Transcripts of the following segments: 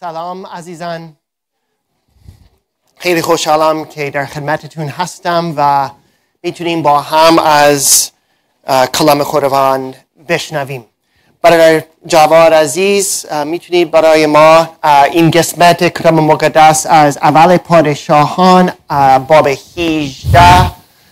سلام عزیزان، خیلی خوشحالم که در خدمتتون هستم و میتونیم با هم از کلام خداوند بشنویم. برادر جواد عزیز، میتونید برای ما این قسمت کتاب مقدس از اول پادشاهان باب 18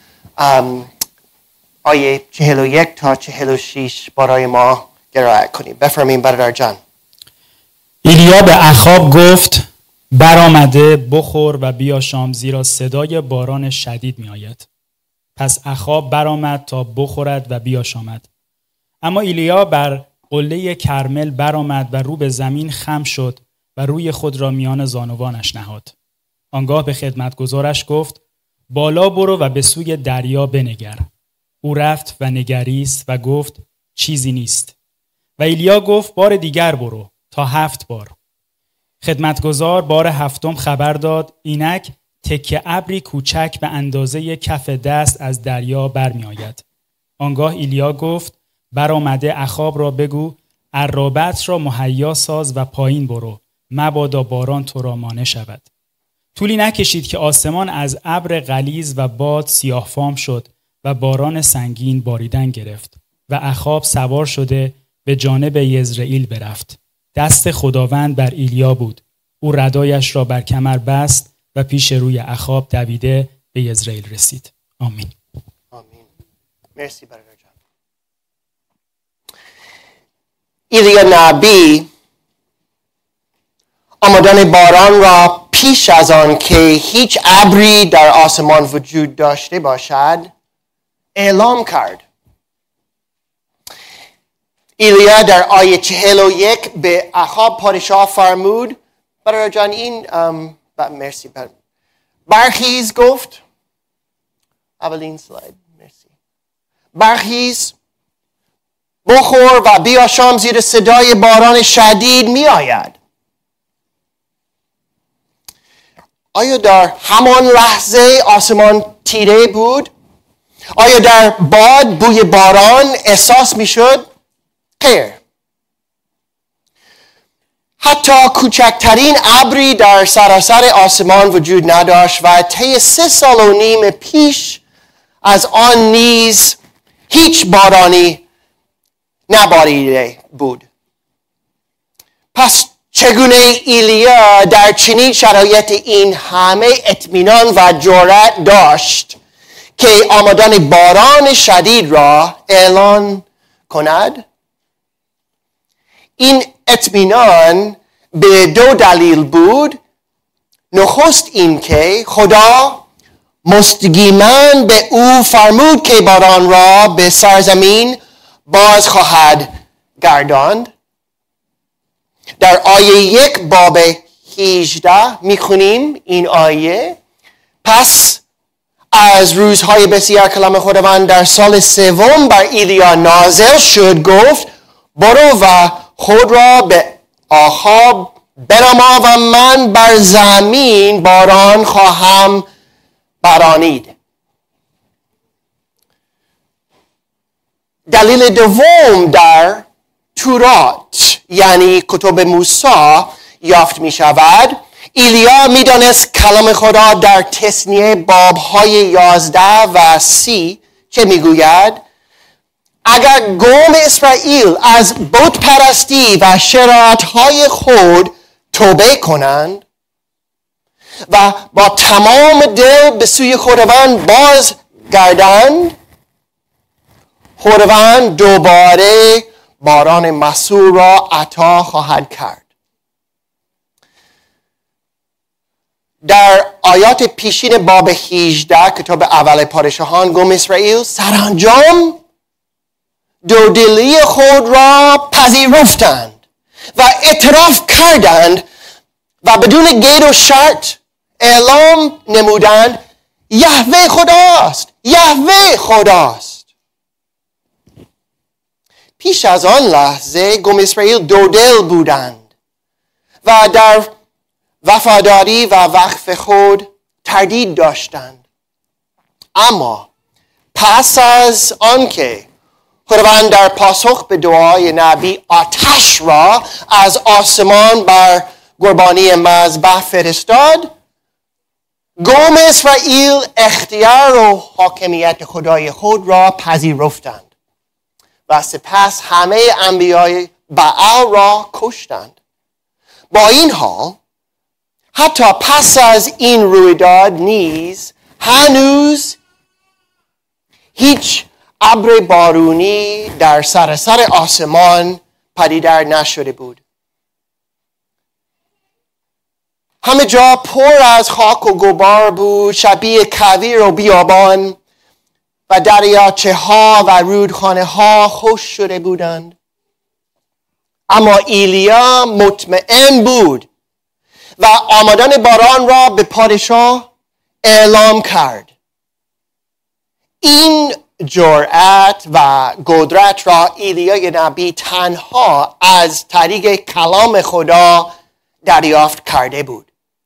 آیه 41 تا 46 برای ما قرائت کنید. بفرمایید برادر جان. ایلیا به اخاب گفت برآمده بخور و بیاشام، زیرا صدای باران شدید می آید. پس اخاب برآمد تا بخورد و بیاشامد. اما ایلیا بر قله کرمل برآمد و رو به زمین خم شد و روی خود را میان زانوانش نهاد. آنگاه به خدمتگزارش گفت بالا برو و به سوی دریا بنگر. او رفت و نگریست و گفت چیزی نیست. و ایلیا گفت بار دیگر برو تا 7 بار. خدمتگزار بار 7م خبر داد اینک تکه ابری کوچک به اندازه کف دست از دریا برمی آید. آنگاه ایلیا گفت برآمده اخاب را بگو عرابت را مهیا ساز و پایین برو، مبادا باران تو را مانع شود. طولی نکشید که آسمان از ابر غلیظ و باد سیاه فام شد و باران سنگین باریدن گرفت و اخاب سوار شده به جانب یزرعیل برفت. دست خداوند بر ایلیا بود. او ردایش را بر کمر بست و پیش روی اخاب دویده به یزرعیل رسید. آمین. آمین. مرسی برادر جان. ایلیا نبی آمدن باران را پیش از آن که هیچ ابری در آسمان وجود داشته باشد اعلام کرد. ایلیا در آیه 41 به اخاب پادشاه فرمود برادر جان این مرسی برخیز گفت اولین سلاید مرسی برخیز بخور و بیاشام زیر صدای باران شدید می آید. آیا در همان لحظه آسمان تیره بود؟ آیا در باد بوی باران احساس می شد؟ خیر. حتی کوچکترین ابری در سراسر آسمان وجود نداشت و طی 3.5 سال پیش از آن نیز هیچ بارانی نباریده بود. پس چگونه ایلیا در چنین شرایط این همه اطمینان و جرأت داشت که آمدن باران شدید را اعلان کند؟ این اطمینان به 2 دلیل بود. نخست این که خدا مستقیما به او فرمود که باران را به سرزمین باز خواهد گرداند. در آیه 1 باب 18 میخونیم این آیه پس از روزهای بسیار کلام خداوند در سال 3 بر ایلیا نازل شد گفت برو و خود را به اخاب بنما و من بر زمین باران خواهم بارانید. دلیل دوم در تورات یعنی کتب موسی یافت می شود. ایلیا می دانست کلام خدا در تثنیه بابهای 11 و 30 چه می گوید؟ اگر قوم اسرائیل از بت پرستی و شرارت‌های خود توبه کنند و با تمام دل به سوی خداوند باز گردند، خداوند دوباره باران مسور را عطا خواهد کرد. در آیات پیشین باب 18 کتاب اول پادشاهان قوم اسرائیل سرانجام دودلی خود را پذیرفتند و اعتراف کردند و بدون قید و شرط اعلام نمودند یهوه خداست، یهوه خداست. پیش از آن لحظه قوم اسرائیل دودل بودند و در وفاداری و وقف خود تردید داشتند. اما پس از آنکه خداوند در پاسخ به دعای نبی آتش را از آسمان بر قربانی مذبح فرستاد، قوم اسرائیل اختیار و حاکمیت خدای خود را پذیرفتند و سپس همه انبیای بعل را کشتند. با این حال حتی پس از این رویداد نیز هنوز هیچ ابر بارونی در سراسر آسمان پدیدار نشده بود. همه جا پر از خاک و غبار بود، شبیه کویر و بیابان، و دریاچه ها و رودخانه ها خشک شده بودند. اما ایلیا مطمئن بود و آمدن باران را به پادشاه اعلام کرد. این جرأت و قدرت را ایلیای نبی تنها از طریق کلام خدا دریافت کرده بود.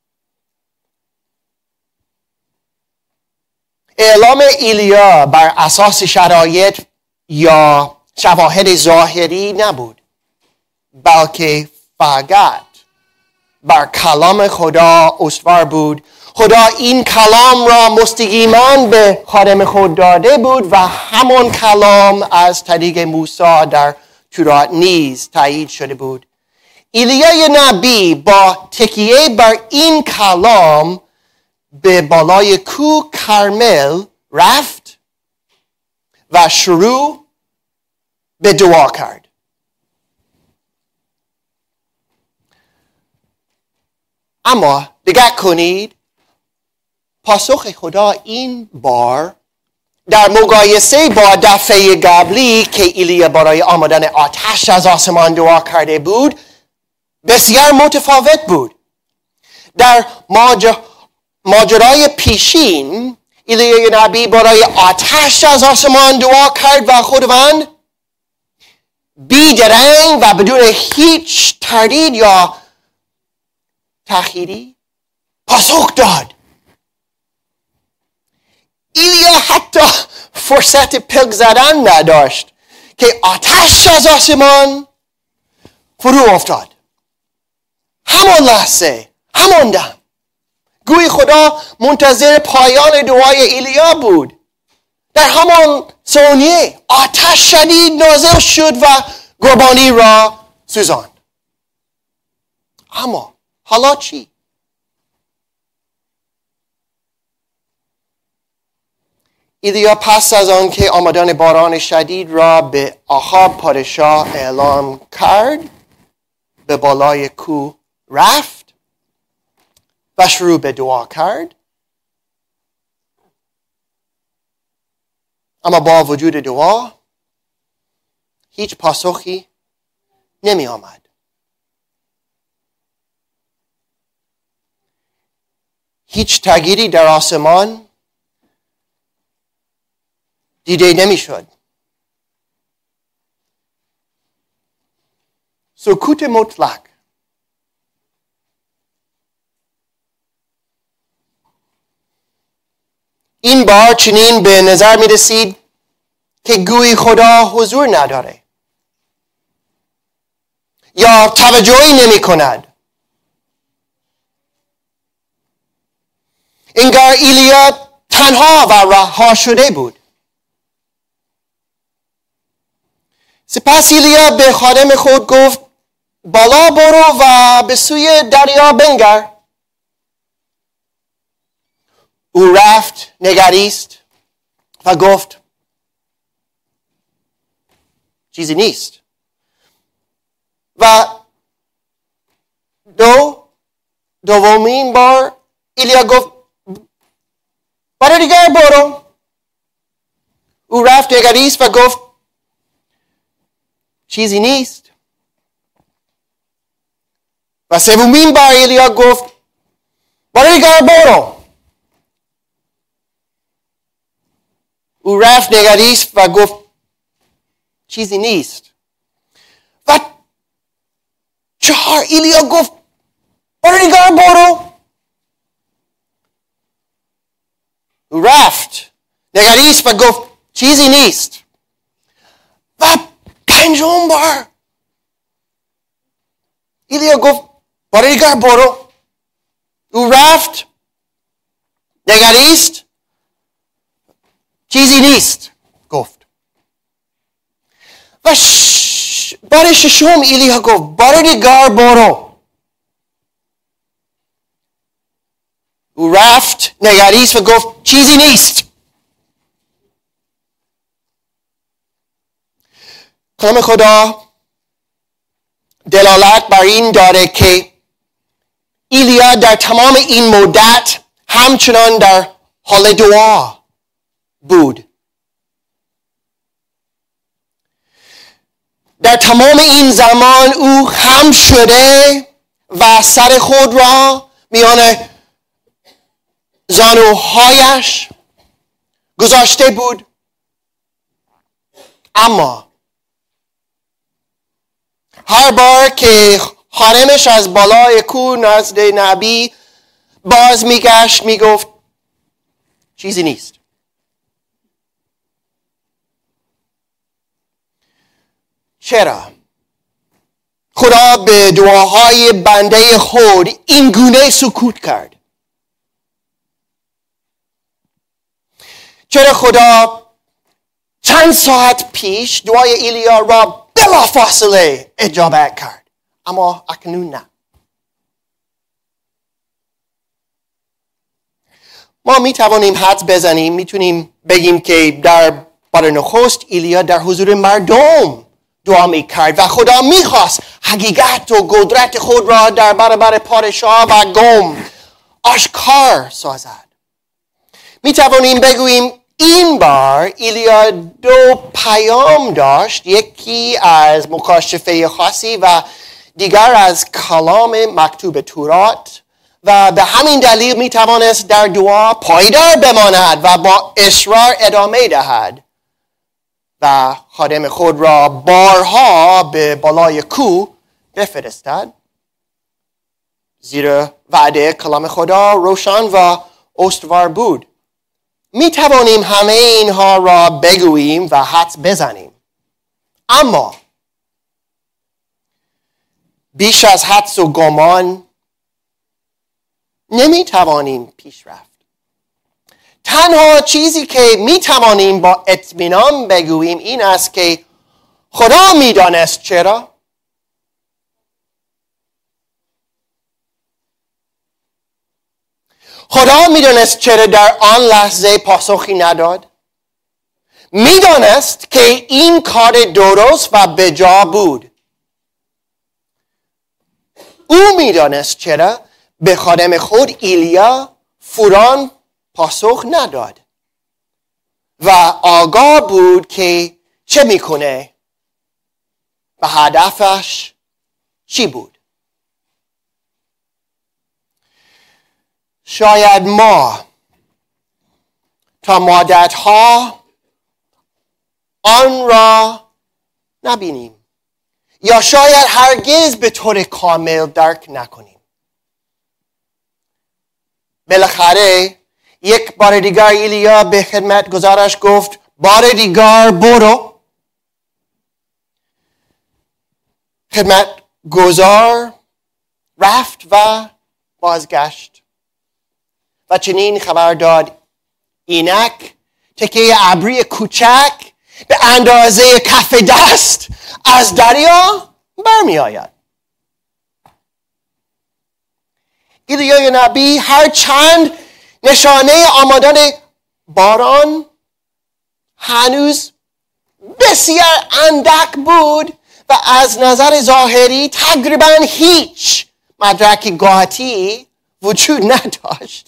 اعلام ایلیا بر اساس شرایط یا شواهد ظاهری نبود، بلکه فقط بر کلام خدا استوار بود. خدا این کلام را مستقیما به خادم خود داده بود و همان کلام از طریق موسی در تورات نیز تایید شده بود. ایلیا نبی با تکیه بر این کلام به بالای کوه کرمل رفت و شروع به دعا کرد. اما دقت کنید، پاسخ خدا این بار در مقایسه با دفعه قبلی که ایلیا برای آمدن آتش از آسمان دعا کرده بود بسیار متفاوت بود. در ماجرای پیشین ایلیا نبی برای آتش از آسمان دعا کرد و خداوند بیدرنگ و بدون هیچ تردید یا تأخیری پاسخ داد. ایلیا حتی فرصت پلک زدن نداشت که آتش از آسمان فرو افتاد. همان لحظه، همان دم، گویی خدا منتظر پایان دعای ایلیا بود. در همان ثانیه آتش شدید نازل شد و قربانی را سوزاند. اما حالا چی؟ ایلیا پس از آن که آمدن باران شدید را به آخاب پادشاه اعلام کرد، به بالای کوه رفت و شروع به دعا کرد. اما با وجود دعا هیچ پاسخی نمی آمد. هیچ تغییری در آسمان دیده نمی شد. سکوت مطلق. این بار چنین به نظر می رسید که گویی خدا حضور نداره یا توجهی نمی کند. انگار ایلیا تنها و رها شده بود. سپس ایلیا به خادم خود گفت بالا برو و به سوی دریا بنگر. او رفت، نگریست و گفت چیزی نیست. و دومین بار ایلیا گفت بار دیگر برو. او رفت، نگریست و گفت چیزی نیست. و سومین بار ایلیا گفت بار دیگر برو. او رفت، نگریست و گفت چیزی نیست. و چهار ایلیا گفت بار دیگر برو. او رفت، نگریست و گفت چیزی نیست. و پنجم بار ایلیا گفت بار دیگر برو. او رفت، نگریست، چیزی نیست گفت. و بار ششم ایلیا گفت بار دیگر برو. او رفت، نگریست و گفت چیزی نیست. کلام خدا دلالت بر این داره که ایلیا در تمام این مدت همچنان در حال دعا بود. در تمام این زمان او خم شده و سر خود را میان زانوهایش گذاشته بود. اما هر بار که خادمش از بالای کوه نزد نبی باز میگشت میگفت چیزی نیست. چرا؟ خدا به دعاهای بنده خود این گونه سکوت کرد. چرا خدا چند ساعت پیش دعای ایلیا را بلافاصله اجابت کرد اما اکنون نه؟ ما می توانیم حدس بزنیم، میتونیم بگیم که در بار نخست ایلیا در حضور مردم دعا می کرد و خدا میخواست حقیقت و قدرت خود را در برابر پادشاه و قوم آشکار سازد. می توانیم بگوییم این بار ایلیا دو پیام داشت، یکی از مکاشفه خاصی و دیگر از کلام مکتوب تورات و به همین دلیل می توانست در دعا پایدار بماند و با اصرار ادامه دهد و خادم خود را بارها به بالای کوه بفرستد، زیرا وعده کلام خدا روشن و استوار بود. می توانیم همه اینها را بگوییم و حدس بزنیم، اما بیش از حدس و گمان نمی توانیم پیش رفت. تنها چیزی که می توانیم با اطمینان بگوییم این است که خدا می دانست چرا. خدا می دانست چرا در آن لحظه پاسخی نداد. می دانست که این کار درست و بجا بود. او می دانست چرا به خادم خود ایلیا فوراً پاسخ نداد و آگاه بود که چه میکنه و هدفش چی بود. شاید ما تا مدتها آن را نبینیم یا شاید هرگز به طور کامل درک نکنیم. بالاخره یک بار دیگر ایلیا به خدمت گزارش گفت بار دیگر برو. خدمت گزار رفت و بازگشت و چنین خبر داد اینک تکه ابری کوچک به اندازه کف دست از دریا برمی آید. ایلیا نبی هر چند نشانه آمدن باران هنوز بسیار اندک بود و از نظر ظاهری تقریبا هیچ مدرک قاطعی وجود نداشت.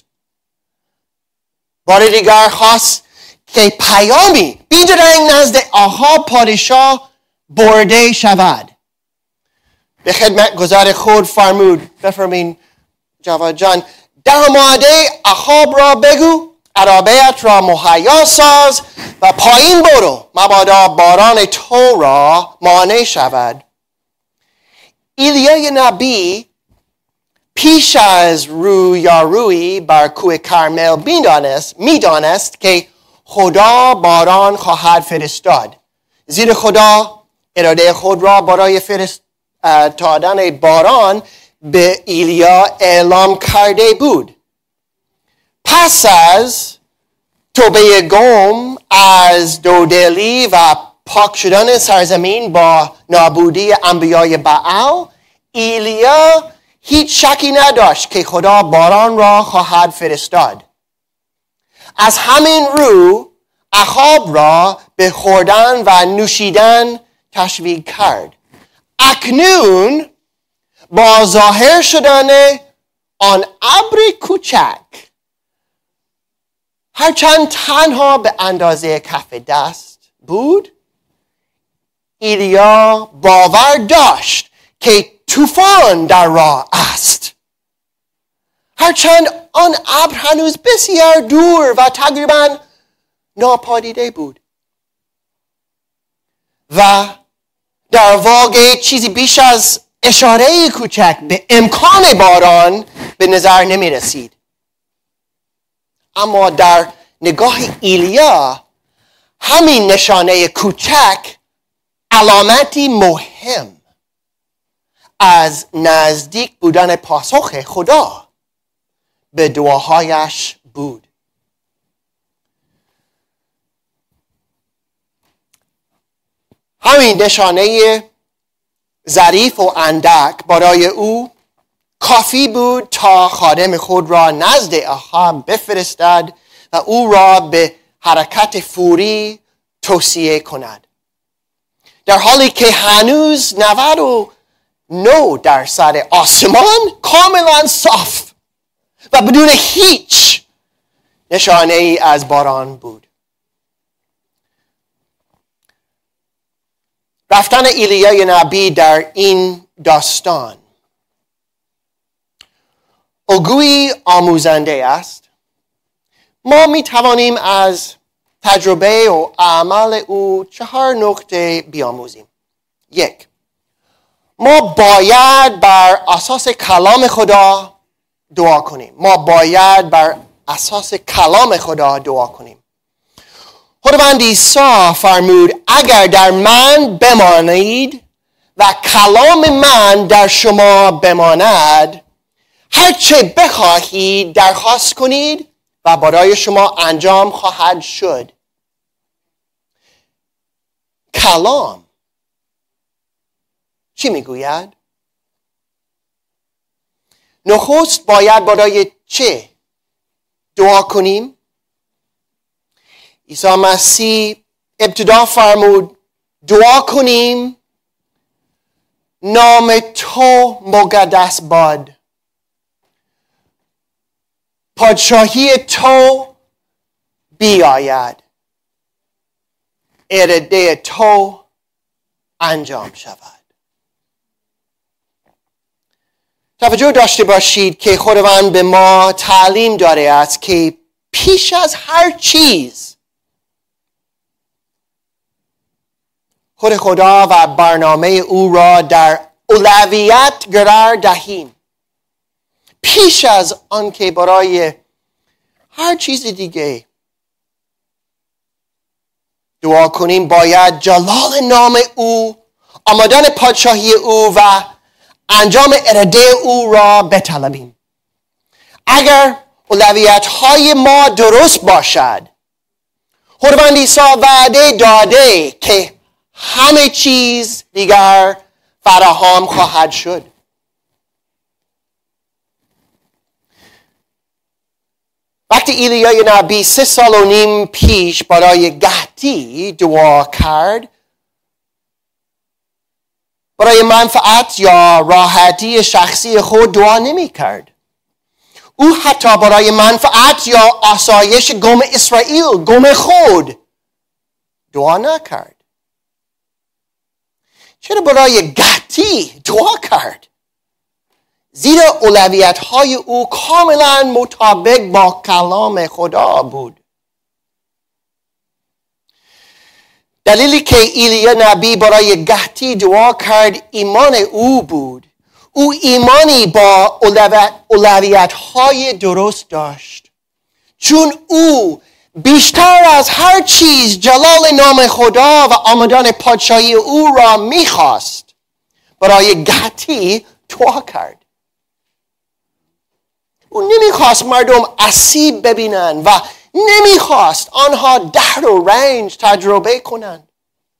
بار دیگر خواست که پیامی بیدرنگ نزد آها پادشاه برده شود. به خدمت گزار خود فرمود بفرمین جواد جان در ماده اخاب را بگو عرابه‌ات را مهیا ساز و پایین برو مبادا باران تو را مانع شود. ایلیا نبی پیش از رویارویی بر کوه کرمل میدانست که خدا باران خواهد فرستاد، زیرا خدا اراده خود را برای فرستادن باران به ایلیا اعلام کرده بود. پس از توبه گم از دودلی و پاک شدن سرزمین با نابودی انبیای بعل، ایلیا هیچ شکی نداشت که خدا باران را خواهد فرستاد. از همین رو اخاب را به خوردن و نوشیدن تشویق کرد. اکنون با ظاهر شدن آن ابر کوچک، هرچند تنها به اندازه کف دست بود، ایلیا باور داشت که طوفان در راه است. هرچند آن ابر هنوز بسیار دور و تقریبا ناپدید بود و در واقع چیزی بیش از اشاره کوچک به امکان باران به نظر نمی رسید. اما در نگاه ایلیا همین نشانه کوچک علامتی مهم از نزدیک بودن پاسخ خدا به دعاهایش بود. همین نشانه ظریف و اندک برای او کافی بود تا خادم خود را نزد اخاب بفرستد و او را به حرکت فوری توصیه کند. در حالی که هنوز 99% آسمان کاملا صاف و بدون هیچ نشانه ای از باران بود. رفتن ایلیا نبی در این داستان الگویی آموزنده است. ما می توانیم از تجربه و عمل او 4 نکته بیاموزیم. 1. ما باید بر اساس کلام خدا دعا کنیم. خداوند عیسی فرمود اگر در من بمانید و کلام من در شما بماند، هر چه بخواهید درخواست کنید و برای شما انجام خواهد شد. کلام چی میگوید؟ نخست باید برای چه دعا کنیم؟ عیسی مسیح ابتدا فرمود دعا کنیم نام تو مقدس باد، پادشاهی تو بیاید، اراده تو انجام شود. توجه داشته باشید که خداوند به ما تعلیم داده است که پیش از هر چیز خود خدا و برنامه او را در اولویت قرار دهیم. پیش از آنکه برای هر چیز دیگه دعا کنیم باید جلال نام او، آمدن پادشاهی او و انجام اراده او را بطلبیم. اگر اولویت های ما درست باشد، خداوند عیسی وعده داده که همه چیز دیگر فراهم خواهد شد. وقتی ایلیا نبی 3.5 سال پیش برای گهتی دعا کرد، برای منفعت یا راحتی شخصی خود دعا نمی کرد. او حتی برای منفعت یا آسایش قوم اسرائیل، قوم خود دعا نکرد. چرا برای گهتی دعا کرد؟ زیرا اولویت های او کاملا مطابق با کلام خدا بود. دلیلی که ایلیا نبی برای گهتی دعا کرد ایمان او بود. او ایمانی با اولویت های درست داشت. چون او بیشتر از هر چیز جلال نام خدا و آمدن پادشاهی او را میخواست، برای گهتی دعا کرد. او نمیخواست مردم آسیب ببینن و نمیخواست آنها درد و رنج تجربه کنند.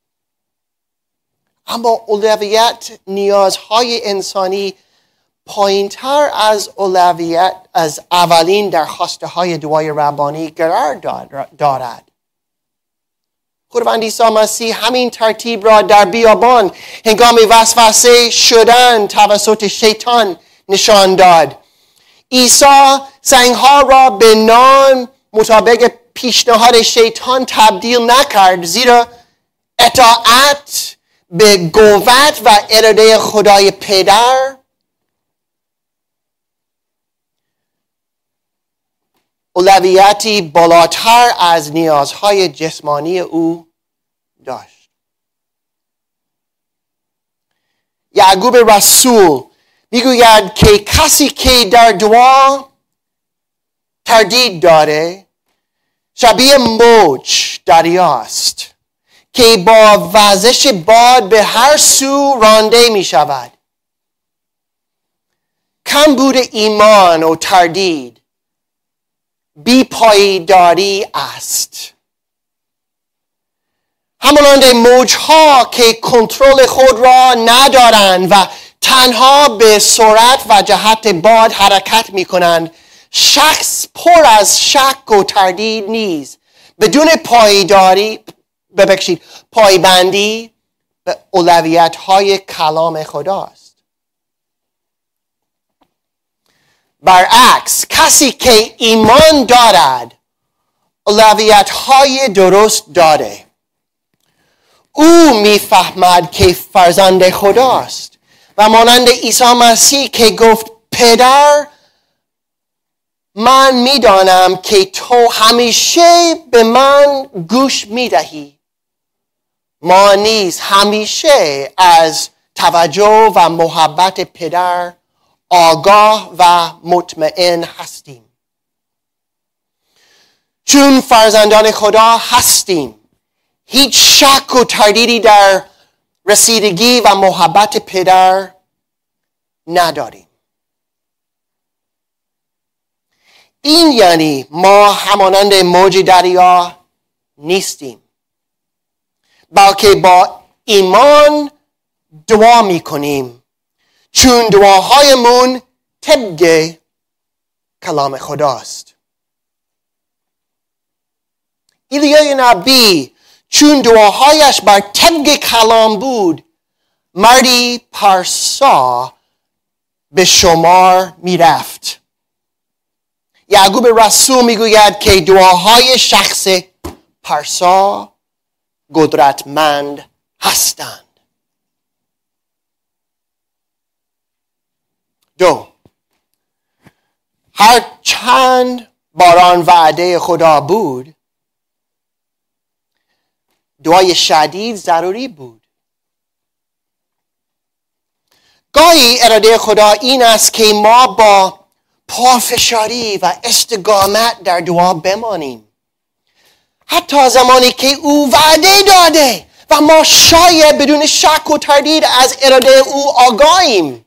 اما اولویت نیازهای انسانی پایین‌تر از اولویت از اولین درخواسته های دعای ربانی قرار دارد. خداوند عیسی مسیح همین ترتیب را در بیابان هنگام وسوسه شدن توسط شیطان نشان داد. عیسی سنگ‌ها را به نان مطابق پیشنهاد شیطان تبدیل نکرد، زیرا اطاعت به قوت و اراده خدای پدر اولویتی بالاتر از نیازهای جسمانی او داشت. یعقوب رسول میگوید که کسی که در دعا تردید داره شبیه موج دریاست که با وزش باد به هر سو رانده می شود. کمبود ایمان و تردید بی‌پایداری است. همانند موجها که کنترل خود را ندارند و تنها به سرعت و جهت باد حرکت می کنند، شخص پر از شک و تردید نیز بدون پایبندی به اولویت‌های کلام خداست. برعکس کسی که ایمان دارد اولویت‌های درست داره. او میفهمد که فرزند خداست و مانند عیسی مسیح که گفت پدر من میدانم که تو همیشه به من گوش میدهی. ما نیز همیشه از توجه و محبت پدر آگاه و مطمئن هستیم. چون فرزندان خدا هستیم، هیچ شک و تردیدی در رسیدگی و محبت پدر نداریم. این یعنی ما همانند موج دریا نیستیم، بلکه با ایمان دعا می کنیم، چون دعاهایمون طبق کلام خداست. ایلیا نبی چون دعاهایش بر طبق کلام بود، مردی پارسا به شمار می رفت. یعقوب رسول می گوید که دعاهای شخص پارسا قدرتمند هستند. 2. هر چند باران وعده خدا بود، دعای شدید ضروری بود. گاهی اراده خدا این است که ما با پافشاری و استقامت در دعا بمانیم، حتی زمانی که او وعده داده و ما شاید بدون شک و تردید از اراده او آگاهیم.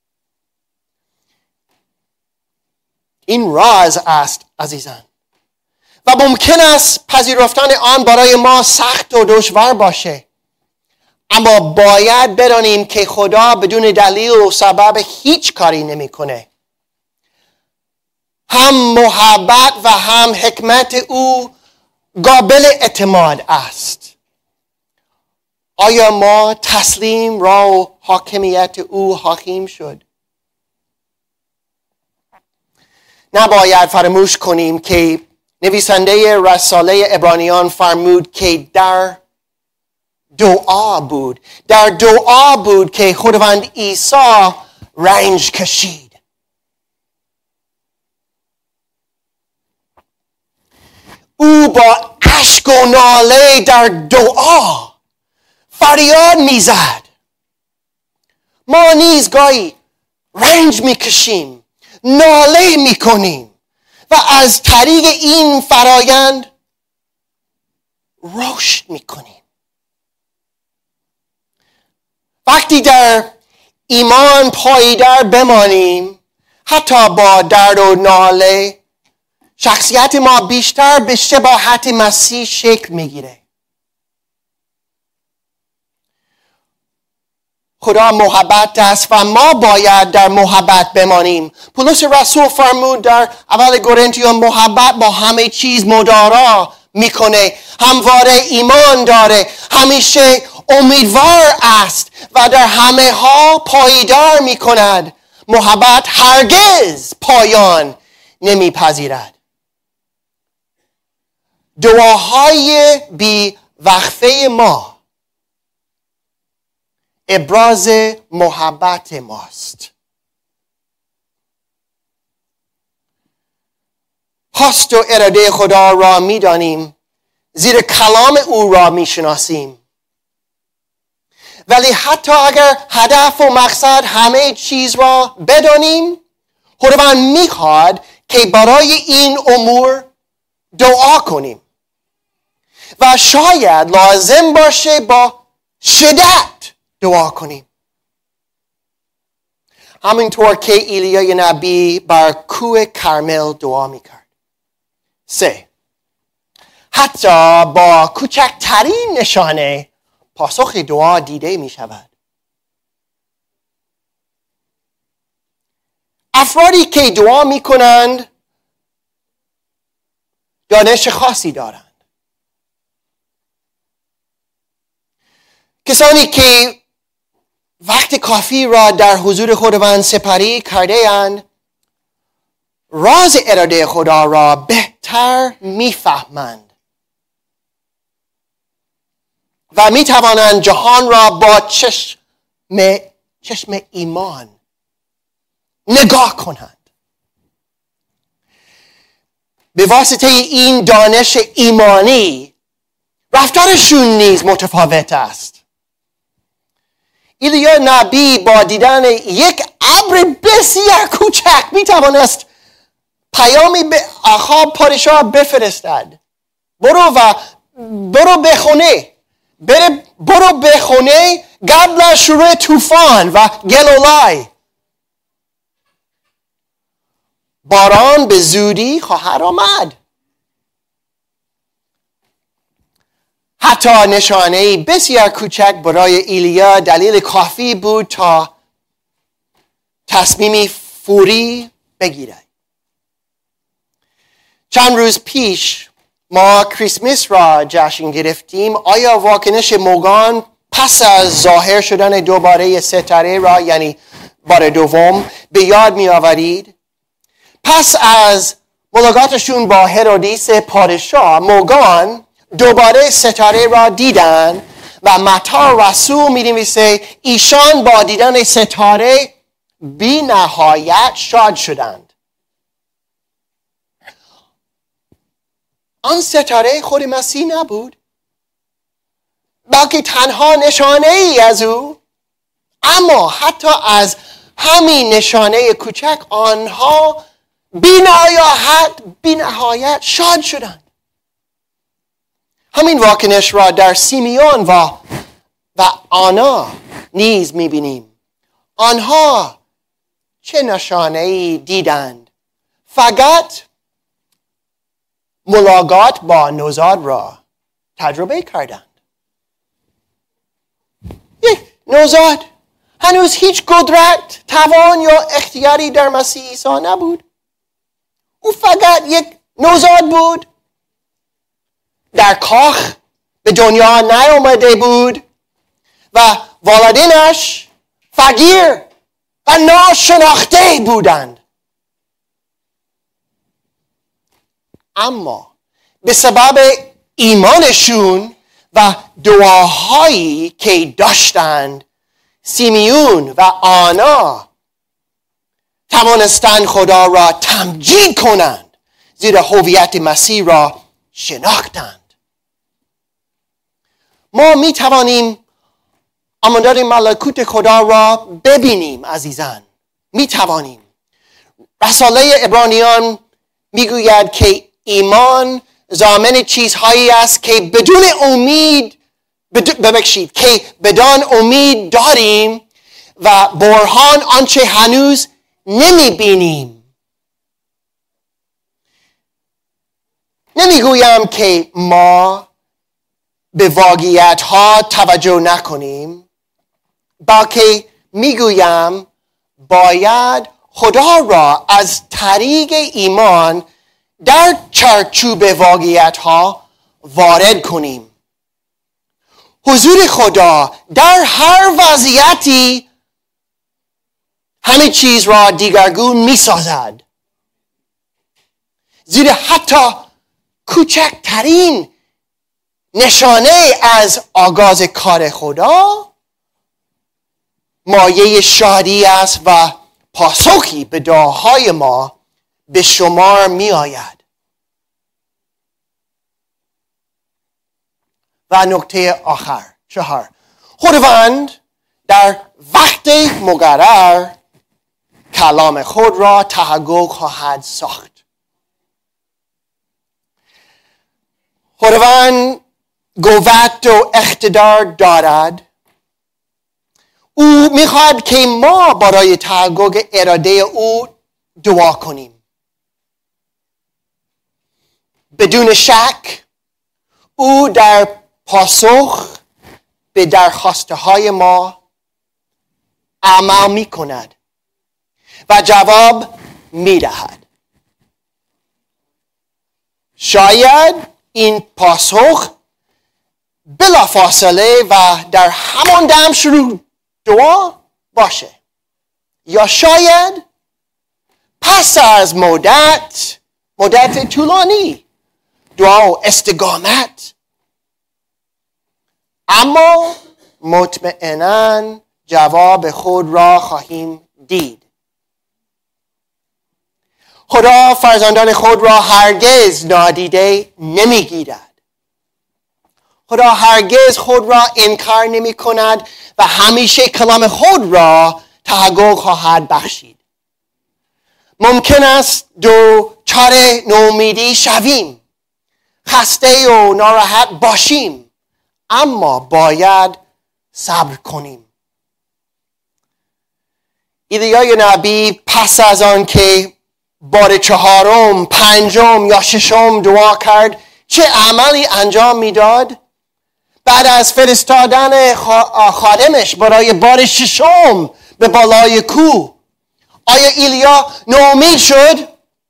این راز است عزیزان و ممکن است پذیرفتن آن برای ما سخت و دشوار باشه، اما باید بدانیم که خدا بدون دلیل و سبب هیچ کاری نمیکنه. هم محبت و هم حکمت او قابل اعتماد است. آیا ما تسلیم را و حاکمیت او خواهیم شد؟ نباید فراموش کنیم که نویسنده رساله عبرانیان فرمود که در دعا بود که خداوند عیسی رنج کشید. او با اشک و ناله در دعا فریاد میزد. ما نیز گاهی رنج میکشیم، ناله میکنیم و از طریق این فرایند رشد میکنیم. وقتی در ایمان پایدار بمانیم، حتی با درد و ناله شخصیت ما بیشتر به شباهت مسیح شکل میگیره. خدا محبت است و ما باید در محبت بمانیم. پولس رسول فرمود در اول قرنتیان محبت با همه چیز مدارا میکنه، همواره ایمان داره، همیشه امیدوار است و در همه ها پایدار میکند. محبت هرگز پایان نمیپذیرد. دعاهای بی وقفه ما ابراز محبت ماست. خواست و اراده خدا را میدانیم، زیر کلام او را میشناسیم. ولی حتی اگر هدف و مقصد همه چیز را بدانیم، خداوند میخواد که برای این امور دعا کنیم و شاید لازم باشه با شدت دعا کنیم. همینطور که ایلیا نبی بر کوه کرمل دعا میکرد. 3. حتی با کوچکترین نشانه پاسخ دعا دیده می شود. افرادی که دعا می کنند دانش خاصی دارند. کسانی که وقت کافی را در حضور خداوند سپری کرده اند راز اراده خدا را بهتر میفهمند و میتوانند جهان را با چشم ایمان نگاه کنند. به واسطه این دانش ایمانی رفتارشون نیز متفاوت است. ایلیا نبی با دیدن یک ابر بسیار کوچک میتوانست پیامی به آخاب پادشاه بفرستد. برو به خونه قبل از شروع طوفان و گلولای. باران به زودی خواهد آمد. حتی نشانه بسیار کوچک برای ایلیا دلیل کافی بود تا تصمیمی فوری بگیرد. چند روز پیش ما کریسمس را جشن گرفتیم. آیا واکنش موگان پس از ظاهر شدن دوباره ستاره را، یعنی بار دوم، به یاد می آورید؟ پس از ملاقاتشون با هرودیس پادشاه، موگان دوباره ستاره را دیدن و متی رسول می نویسه ایشان با دیدن ستاره بی نهایت شاد شدند. آن ستاره خود مسیح نبود، بلکه تنها نشانه ای از او. اما حتی از همین نشانه کوچک آنها بی نهایت شاد شدند. همین واکنش را در سیمیون و آنا نیز میبینیم. آنها چه نشانه‌ای دیدند؟ فقط ملاقات با نوزاد را تجربه کردند. یک نوزاد هنوز هیچ قدرت، توان یا اختیاری در مسیح عیسی نبود. او فقط یک نوزاد بود. در کاخ به دنیا نیامده بود و والدینش فقیر و ناشناخته بودند. اما به سبب ایمانشون و دعاهایی که داشتند، سیمیون و آنا توانستند خدا را تمجید کنند، زیرا هویت مسیح را شناختند. ما می توانیم امانت ملکوت خدا را ببینیم عزیزان. می توانیم. رساله عبرانیان می گوید که ایمان ضامن چیزهایی است که بدان امید داریم و برهان آنچه هنوز نمیبینیم. نمیگویم که ما به واقعیت ها توجه نکنیم، بلکه میگویم باید خدا را از طریق ایمان در چارچوب واقعیت ها وارد کنیم. حضور خدا در هر وضعیتی همه چیز را دیگرگون می سازد. زیرا حتی کوچکترین نشانه از آغاز کار خدا مایه شادی است و پاسخی به دعاهای ما به شمار می آید. و نکته آخر 4. خداوند در وقت مقرر کلام خود را تحقق خواهد ساخت. خداوند قوت و اقتدار دارد. او میخواد که ما برای تحقق اراده او دعا کنیم. بدون شک او در پاسخ به درخواسته های ما عمل می کند و جواب می دهد. شاید این پاسخ بلافاصله و در همان دم شروع دعا باشه، یا شاید پس از مدت طولانی دعا و استقامت، اما مطمئناً جواب خود را خواهیم دید. خدا فرزندان خود را هرگز نادیده نمیگیرد. خدا هرگز خود را انکار نمی کند و همیشه کلام خود را تحقق خواهد بخشید. ممکن است دچار نومیدی شویم، خسته و ناراحت باشیم، اما باید صبر کنیم. ایلیای نبی پس از آن که بار 4م، 5م یا 6م دعا کرد، چه عملی انجام میداد؟ بعد از فرستادن خادمش برای بار 6م به بالای کوه، آیا ایلیا ناامید شد؟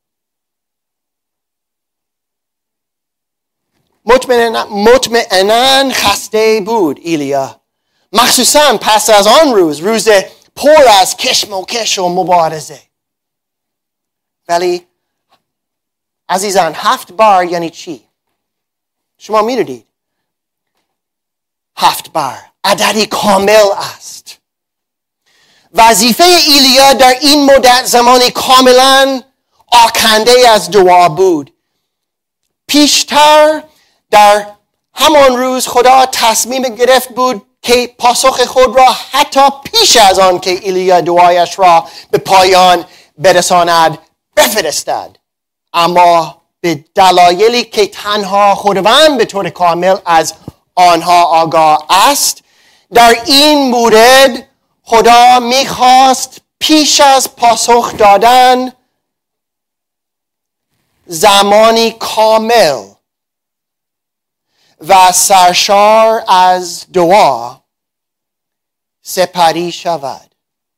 مطمئناً خسته بود ایلیا، مخصوصاً پس از آن روز پر از کشمکش و مبارزه. ولی عزیزان 7 بار یعنی چی؟ شما میدونید 7 بار عددی کامل است. وظیفه ایلیا در این مدت زمانی کاملا آکنده از دعا بود. پیشتر در همان روز خدا تصمیم گرفت بود که پاسخ خود را حتی پیش از آن که ایلیا دعایش را به پایان برساند بفرستد، اما به دلایلی که تنها خداوند به طور کامل از آنها آگاه است، در این مورد خدا میخواست پیش از پاسخ دادن زمانی کامل و سرشار از دعا سپری شود.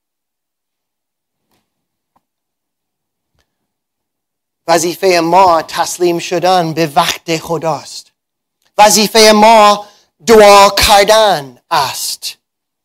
وظیفه ما تسلیم شدن به وقت خداست. وظیفه ما دعا کردن است.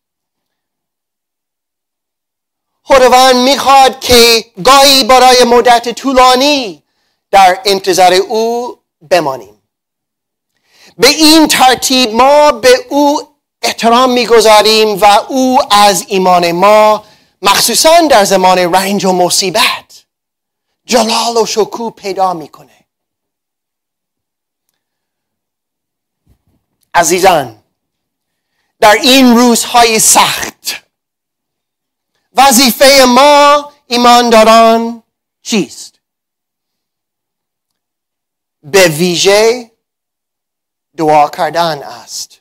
خداوند میخواد که گاهی برای مدت طولانی در انتظار او بمانیم. به این ترتیب ما به او احترام میگذاریم و او از ایمان ما مخصوصاً در زمان رنج و مصیبت جلال و شکوه پیدا میکنه. عزیزان، در این روزهای سخت وظیفه ما ایمانداران چیست؟ به ویژه دعا کردن است.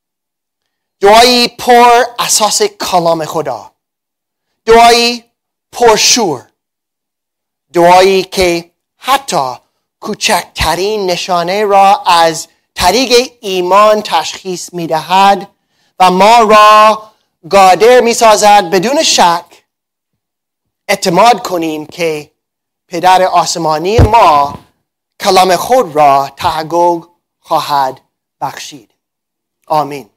دعایی پر اساس کلام خدا. دعایی پرشور، دعایی که حتی کوچکترین نشانه را از طریق ایمان تشخیص می‌دهد و ما را قادر می‌سازد بدون شک اعتماد کنیم که پدر آسمانی ما کلام خود را تحقق خواهد بخشید. آمین.